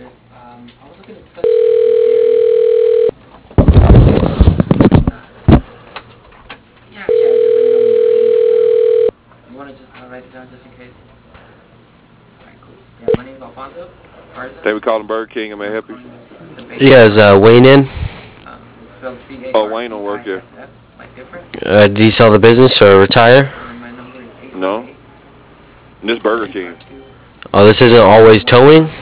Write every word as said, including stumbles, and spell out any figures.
Um, I was looking to touch base with Gary. Yeah, yeah, just let me know when you're ready. Um, you want to just uh, write it down just in case? Alright, cool. Yeah, my name's Alfonso. Garza. David calling Burger King. I may help you. Yeah, is uh, Wayne in? Um, it's spelled C A Oh, R Wayne Z don't I work here. S S, like different. Uh, did he sell the business or retire? And my number is eight one No. eight, This two Burger five King. two. Oh, this isn't always towing?